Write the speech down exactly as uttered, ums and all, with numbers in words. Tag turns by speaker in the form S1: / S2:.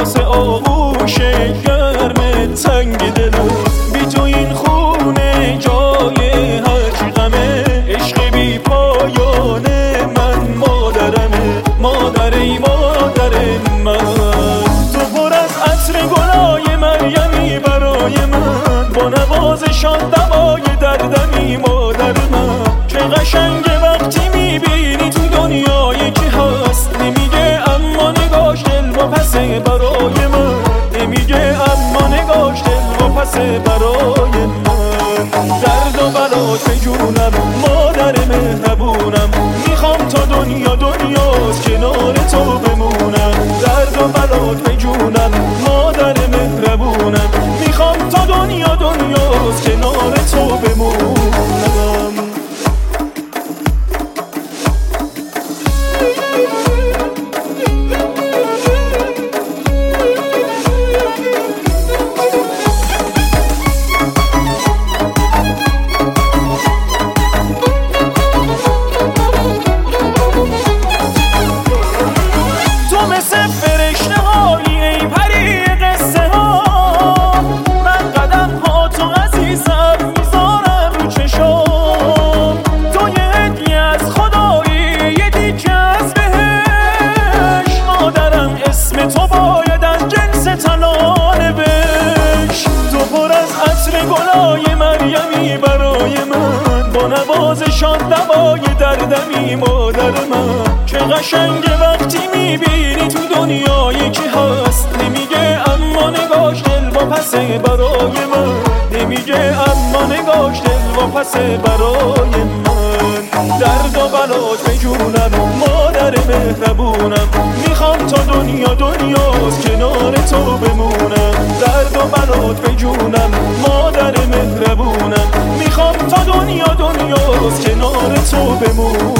S1: واسه آغوش گرم تنگ دلم. بی تو این خونه جای هرچی غمه، عشق بی پایانه من مادرمه، مادر ای مادر من. تو پر از عطر گلای مریمی برای من، با نوازشان دوای دردمی مادر من. چه قشنگه وقتی میبینی تو دنیای کی هست، نمیگه اما نگاش دل و پسه برای من، نمیگه اما نگاش دل و پسه برای من. درد و بلات به جونم مادر مهربونم، میخوام تا دنیا دنیاست کنار تو بمونم. درد و بلات به جونم مادر مهربونم، میخوام تا دنیا دنیاست کنار تو بمونم. گلای مریمی برای من، با نوازشان دوای دردمی مادر من. چه قشنگه وقتی میبینی تو دنیای کی هست، نمیگه اما نگاش دل و پسه برای من، نمیگه اما نگاش دل و پسه برای من. درد و بلات به جونم مادر مهربونم، میخوام تا دنیا دنیاست کنار تو بمونم. درد و بلات به جونم مادر مهربونم، میخوام تا دنیا دنیاست کنار تو بمونم.